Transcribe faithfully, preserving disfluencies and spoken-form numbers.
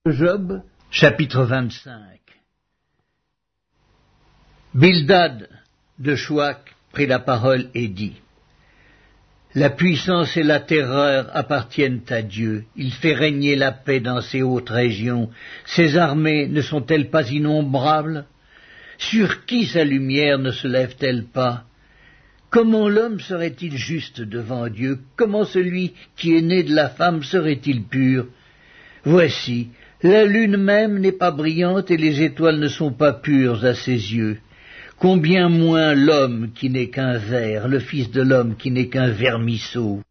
Job, chapitre vingt-cinq. Bildad de Chouac prit la parole et dit: La puissance et la terreur appartiennent à Dieu. Il fait régner la paix dans ses hautes régions. Ses armées ne sont-elles pas innombrables? Sur qui sa lumière ne se lève-t-elle pas? Comment l'homme serait-il juste devant Dieu? Comment celui qui est né de la femme serait-il pur? Voici, la lune même n'est pas brillante et les étoiles ne sont pas pures à ses yeux. Combien moins l'homme qui n'est qu'un ver, le fils de l'homme qui n'est qu'un vermisseau.